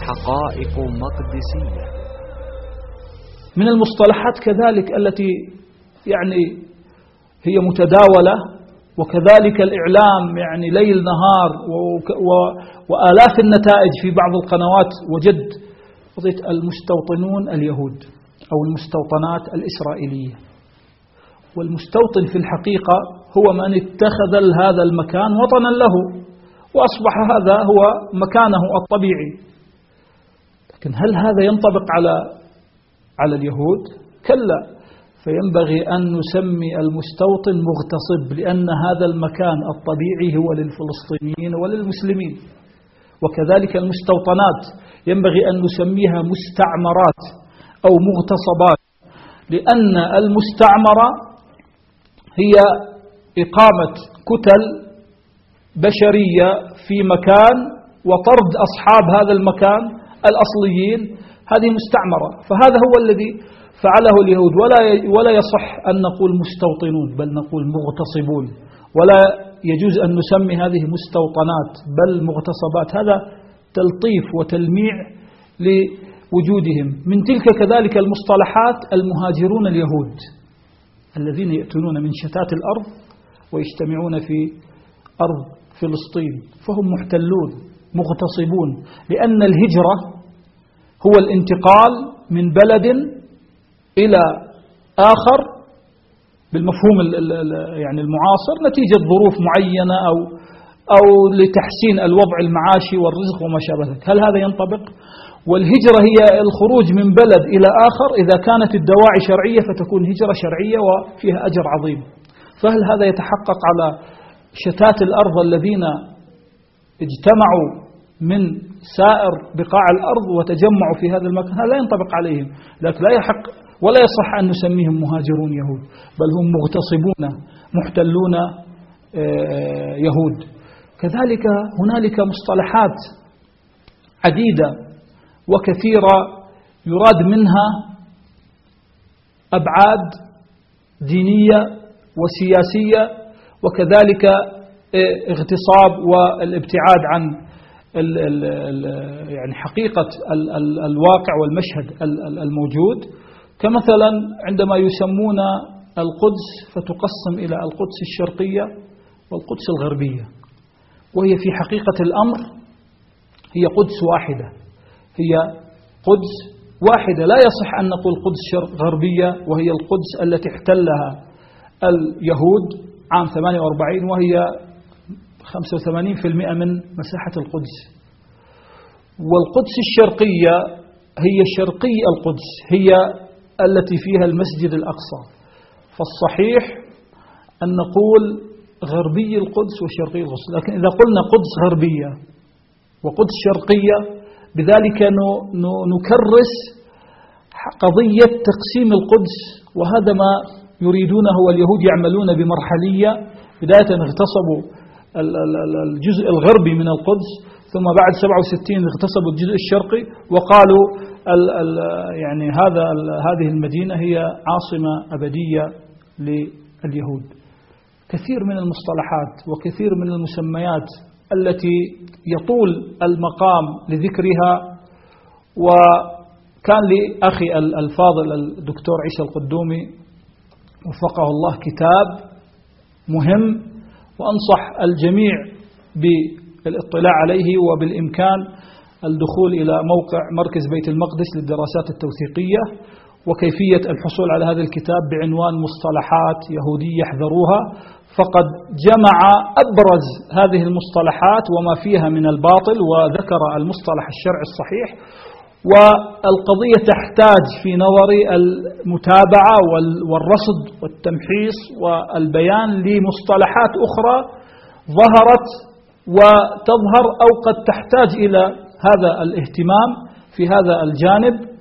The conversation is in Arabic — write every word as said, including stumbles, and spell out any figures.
حقائق مقدسية. من المصطلحات كذلك التي يعني هي متداولة، وكذلك الإعلام يعني ليل نهار وآلاف النتائج في بعض القنوات، وجد قضية المستوطنون اليهود أو المستوطنات الإسرائيلية. والمستوطن في الحقيقة هو من اتخذ هذا المكان وطنا له، وأصبح هذا هو مكانه الطبيعي. لكن هل هذا ينطبق على على اليهود؟ كلا، فينبغي أن نسمي المستوطن مغتصب، لأن هذا المكان الطبيعي هو للفلسطينيين وللمسلمين. وكذلك المستوطنات ينبغي أن نسميها مستعمرات أو مغتصبات، لأن المستعمرة هي إقامة كتل بشرية في مكان وطرد أصحاب هذا المكان الأصليين، هذه مستعمرة. فهذا هو الذي فعله اليهود. ولا ولا يصح أن نقول مستوطنون، بل نقول مغتصبون. ولا يجوز أن نسمي هذه مستوطنات بل مغتصبات، هذا تلطيف وتلميع لوجودهم. من تلك كذلك المصطلحات المهاجرون اليهود الذين يأتون من شتات الأرض ويجتمعون في أرض فلسطين، فهم محتلون مغتصبون، لأن الهجرة هو الانتقال من بلد إلى آخر بالمفهوم يعني المعاصر نتيجة ظروف معينة أو أو لتحسين الوضع المعاشي والرزق وما شابه ذلك. هل هذا ينطبق؟ والهجرة هي الخروج من بلد إلى آخر، إذا كانت الدواعي شرعية فتكون هجرة شرعية وفيها أجر عظيم. فهل هذا يتحقق على شتات الأرض الذين اجتمعوا من سائر بقاع الأرض وتجمعوا في هذا المكان؟ هذا لا ينطبق عليهم. لكن لا يحق ولا يصح أن نسميهم مهاجرون يهود، بل هم مغتصبون محتلون يهود. كذلك هنالك مصطلحات عديدة وكثيرة يراد منها أبعاد دينية وسياسية، وكذلك اغتصاب والابتعاد عن ال ال ال يعني حقيقة ال ال الواقع والمشهد الموجود. كمثلا عندما يسمون القدس فتقسم إلى القدس الشرقية والقدس الغربية، وهي في حقيقة الأمر هي قدس واحدة، هي قدس واحدة. لا يصح أن نقول قدس غربية وهي القدس التي احتلها اليهود عام ثمانية وأربعين، وهي خمسة وثمانين بالمئة من مساحة القدس. والقدس الشرقية هي شرقي القدس، هي التي فيها المسجد الأقصى. فالصحيح أن نقول غربي القدس وشرقي القدس. لكن إذا قلنا قدس غربية وقدس شرقية، بذلك نكرس قضية تقسيم القدس، وهذا ما يريدونه. واليهود يعملون بمرحلية، بداية اغتصبوا الجزء الغربي من القدس، ثم بعد سبعة وستين اغتصبوا الجزء الشرقي، وقالوا ال ال يعني هذا هذه المدينة هي عاصمة أبدية لليهود. كثير من المصطلحات وكثير من المسميات التي يطول المقام لذكرها. وكان لأخي الفاضل الدكتور عيسى القدومي وفقه الله كتاب مهم، وأنصح الجميع بالاطلاع عليه، وبالإمكان الدخول إلى موقع مركز بيت المقدس للدراسات التوثيقية وكيفية الحصول على هذا الكتاب بعنوان مصطلحات يهودية احذروها. فقد جمع أبرز هذه المصطلحات وما فيها من الباطل، وذكر المصطلح الشرعي الصحيح. والقضية تحتاج في نظري المتابعة والرصد والتمحيص والبيان لمصطلحات أخرى ظهرت وتظهر أو قد تحتاج إلى هذا الاهتمام في هذا الجانب.